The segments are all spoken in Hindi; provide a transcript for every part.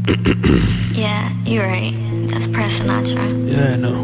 Yeah, you're right. That's Frank Sinatra. Yeah, no.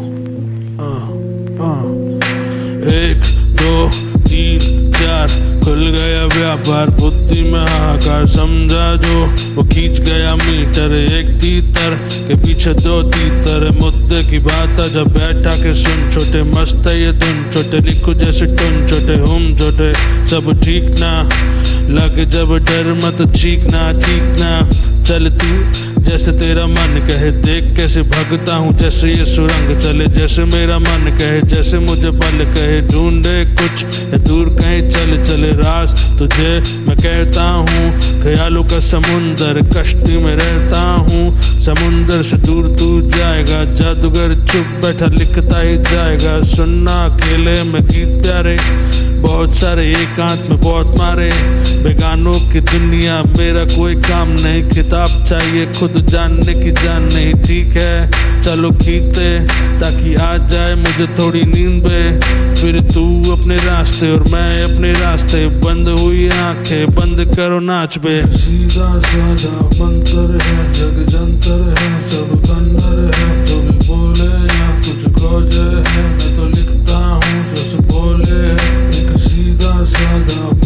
एक दो तीन चार खुल गया व्यापार, बुद्धि में हाहाकार, समझा जो वो खींच गया मीटर। एक तीतर के पीछे दो तीतर, मुद्दे की बात है जब बैठा के सुन। छोटे मस्त है ये धुन, छोटे लिखो जैसे टुन, छोटे हम छोटे सब ठीक ना लगे जब डर मत चीखना चीखना। चल तू जैसे तेरा मन कहे, देख कैसे भगता हूँ जैसे ये सुरंग चले। जैसे मेरा मन कहे, जैसे मुझे बल कहे, ढूंढे कुछ या दूर कहीं चल चले राज तुझे मैं कहता हूँ। ख्यालों का समुंदर कश्ती में रहता हूँ, समुंदर से दूर तू जाएगा। जादूगर चुप बैठा लिखता ही जाएगा, सुनना अकेले में गीत प्यारे बहुत सारे, एकांत में बहुत मारे। बेगानों की दुनिया मेरा कोई काम नहीं, किताब चाहिए खुद जानने की जान नहीं। ठीक है चलो खींचते ताकि आ जाए मुझे थोड़ी नींद पे। फिर तू अपने रास्ते और मैं अपने रास्ते, बंद हुई आंखें बंद करो नाच पे। सीधा साधा मंतर है जग जंतर है, सब अंदर है जो भी बोले या कुछ खोजे है। मैं तो लिखता हूँ जैसे बोले, एक सीधा साधा